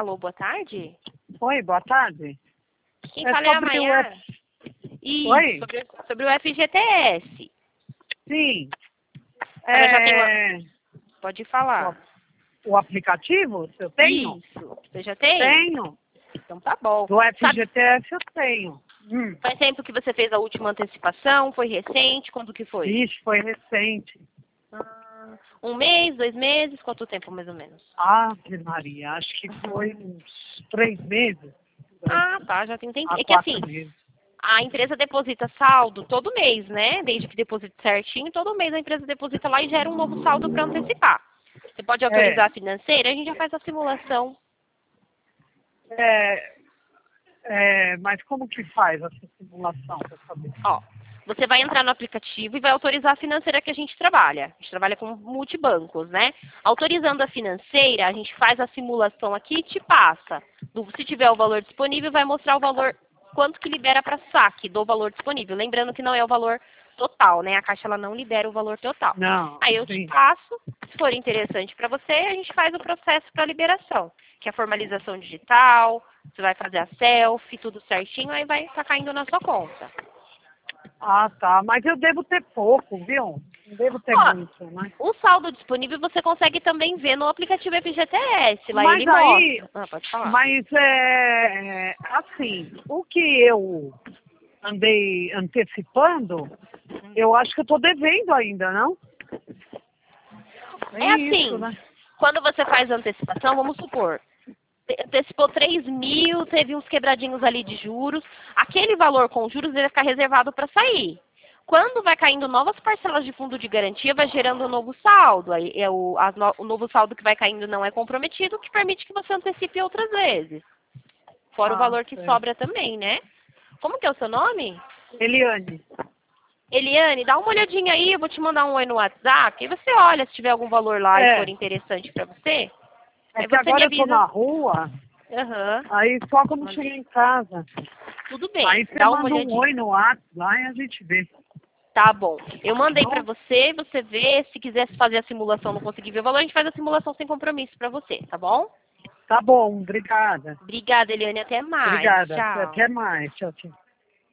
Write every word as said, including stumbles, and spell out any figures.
Alô, boa tarde. Oi, boa tarde. Quem É fala é a sobre o Maiara. F- Isso, Oi? sobre, sobre o F G T S. Sim. Ela já tem o... É, Pode falar. o, o aplicativo, eu tenho? Isso. Você já tem? Tenho. Então tá bom. Do Sabe, F G T S eu tenho. Hum. faz tempo que você fez a última antecipação? Foi recente? Quando que foi? Vixe, foi recente. Ah, um mês, dois meses? Quanto tempo mais ou menos? Ave Maria, acho que foi uns três meses. Ah, tá, já tem um tempo. Há É que quatro assim, meses. a empresa deposita saldo todo mês, né? Desde que deposite certinho, todo mês a empresa deposita lá e gera um novo saldo para antecipar. Você pode É, autorizar a financeira, a gente já faz a simulação. é, é, mas como que faz essa simulação para saber? Ó, você vai entrar no aplicativo e vai autorizar a financeira que a gente trabalha. A gente trabalha com multibancos, né? Autorizando a financeira, a gente faz a simulação aqui e te passa. Do- Se tiver o valor disponível, vai mostrar o valor, quanto que libera para saque do valor disponível. Lembrando que não é o valor total, né? A Caixa ela não libera o valor total. Não, Aí eu te sim. passo, se for interessante para você, a gente faz o processo para liberação, que é a formalização digital, você vai fazer a selfie, tudo certinho, aí vai estar caindo na sua conta. Ah, tá. Mas eu devo ter pouco, viu? Não devo ter Ó, muito, né? o saldo disponível você consegue também ver no aplicativo F G T S, lá Mas ele aí, mostra. Ah, pode falar. mas é, é, assim, o que eu andei antecipando, eu acho que eu tô devendo ainda, não? É É isso, assim, né? quando você faz a antecipação, vamos supor, te- antecipou três mil, teve uns quebradinhos ali de juros, aquele valor com juros ele vai ficar reservado para sair. Quando vai caindo novas parcelas de fundo de garantia, vai gerando um novo saldo. Aí é o, as no- o novo saldo que vai caindo não é comprometido, o que permite que você antecipe outras vezes. Fora o Ah, valor que certo. sobra também, né? Como que é o seu nome? Eliane, Eliane, dá uma olhadinha aí, eu vou te mandar um oi no WhatsApp, e você olha se tiver algum valor lá e for é, interessante para você. é Aí que você me agora eu tô avisa. na rua, Aham, aí só quando mandei. cheguei em casa. Tudo bem, Aí você dá uma manda um olhadinha. oi no WhatsApp lá e a gente vê. Tá bom. Eu Tá mandei pra bom? você, você vê. Se quiser fazer a simulação, não conseguir ver o valor, a gente faz a simulação sem compromisso pra você, tá bom? Tá bom, obrigada. Obrigada, Eliane. Até mais. Obrigada. Tchau. Até mais. Tchau, tchau.